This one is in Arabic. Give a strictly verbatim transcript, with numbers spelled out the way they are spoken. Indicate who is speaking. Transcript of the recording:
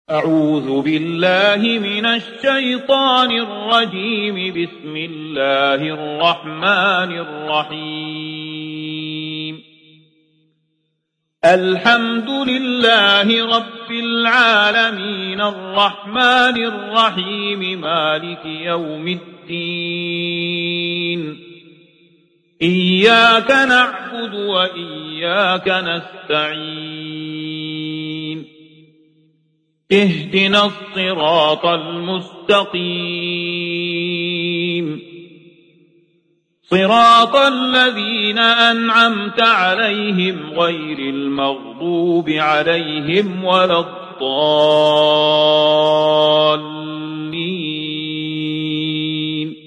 Speaker 1: أعوذ بالله من الشيطان الرجيم. بسم الله الرحمن الرحيم. الحمد لله رب العالمين الرحمن الرحيم مالك يوم الدين. إياك نعبد وإياك نستعين. اهدنا الصراط المستقيم صراط الذين أنعمت عليهم غير المغضوب عليهم ولا الضالين.